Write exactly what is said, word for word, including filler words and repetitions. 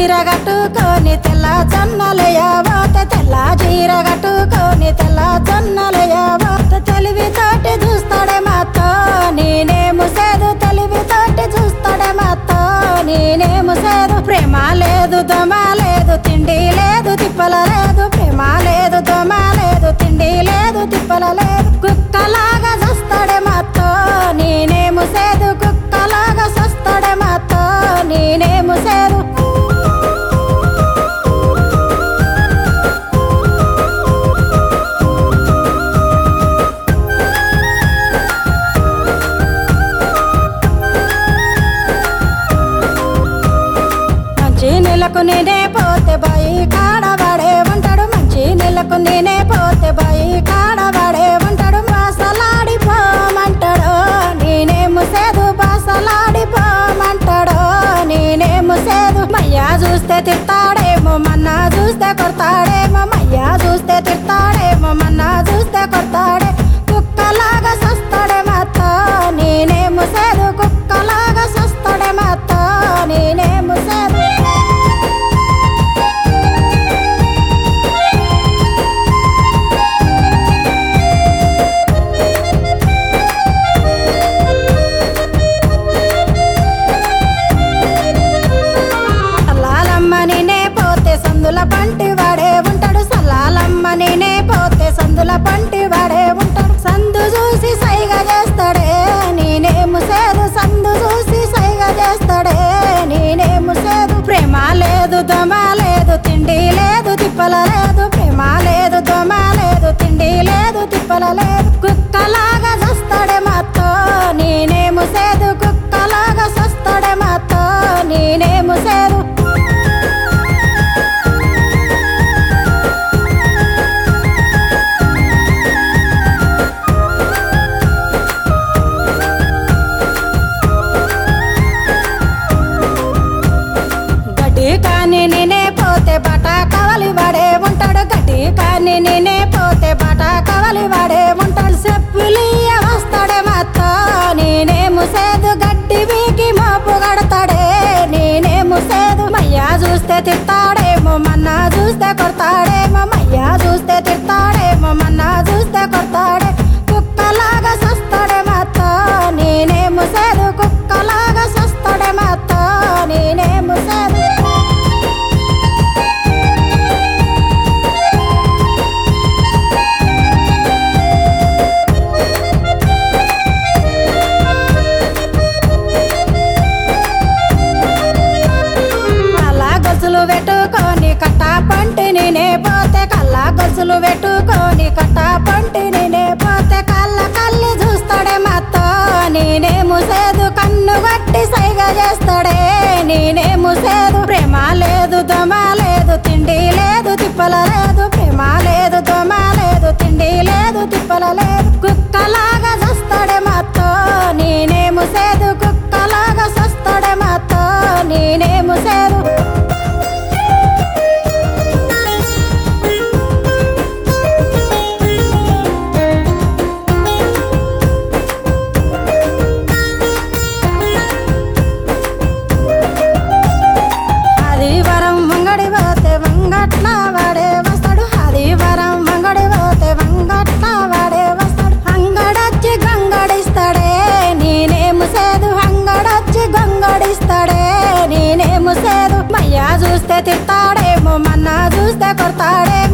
జీర కట్టుకొని తెల్ల జొన్నలయ్యబోతే తెల్ల జీర కట్టుకొని తెల్ల జొన్నలయ్యబోతే తెలివితోటి చూస్తాడే మాతో నేనేము సేదు తెలివితోటి చూస్తాడే మాతో నేనేము సేదు ప్రేమ లేదు దొమ లేదు తిండి లేదు తిప్పల లేదు ప్రేమ లేదు దొమ లేదు తిండి లేదు తిప్పల లేదు కుక్కలాగా చూస్తాడే మాతో నేనేము సేదు కుక్కలాగా చూస్తాడే మాతో నేనేము సేదు మంచి నీళ్ళకు నేనే పోతే బాయి కాడవాడే ఉంటాడు మంచి నీళ్ళకు నేనే పోతే బాయి కాడవాడే ఉంటాడు బాసలాడిపోమంటాడు నేనేము సేదు బాసలాడిపోమంటాడు నేనేము సేదు మయ్యా చూస్తే తిడతాడేమో మన్నా చూస్తే కొడతాడేమో మయ్యా చూస్తే తిడతాడేమో మన్నా చూస్తే కొడతాడే కుక్కలాగా సస్తాడే మాతో నేనేము సేదు కుక్కలాగా సస్తాడే మాతో నేనేము సేదు సందుల పంటి వాడే ఉంటాడు సల్లాలమ్మ నేనే పోతే సందుల పంటి వాడే ఉంటాడు సందు చూసి సైగా చేస్తాడే నేనేము సేదు సందు చూసి సైగా చేస్తాడే నేనేము సేదు ప్రేమ లేదు దొమ లేదు తిండి లేదు తిప్పల లేదు ప్రేమ లేదు దొమ లేదు తిండి లేదు తిప్పల లేదు కుక్కలాగా చూస్తాడే మాతో నేనేము సేదు కుక్కలాగా చూస్తాడే మాతో నేనేము సేదు కానీ నేనే పోతే బటా కవలి వాడే ఉంటాడు గట్టి కానీ నేనే పోతే బటా కవలి వాడే ఉంటాడు చెప్పులియ వస్తాడే మాతో నేనేము సేదు గడ్డి వీకి మోపు గడతాడే నేనేము సేదు మయ్యా చూస్తే తిడతాడేమో మన్నా చూస్తే కొడతాడేమో మయ్యా చూస్తే తిడతాడేమో మన్నా చూస్తే కొడతాడే కుక్కలాగా సస్తాడే మాతో నేనేము సేదు కుక్కలాగా సస్తాడే మాతో నేనేము సేదు పెట్టుకొని కట్టా పంటి నేనే పోతే కల్లా గొలుసులు పెట్టుకొని కట్టా పంటి నేనే పోతే కళ్ళ కళ్ళి చూస్తాడే మాతో నేనేము సేదు కన్ను గట్టి సైగా చేస్తాడే నేనేము సేదు ప్రేమ లేదు దొమ లేదు తిండి లేదు తిప్పల లేదు ప్రేమ లేదు దొమ లేదు తిండి లేదు తిప్పల లేదు కుక్కలాగా చూస్తాడే మాతో నేనేము సేదు కుక్కలాగా చూస్తాడే మాతో నేనేము సేదు మయ్యా చూస్తే తిడతాడేమో మన్నా చూస్తే కొడతాడే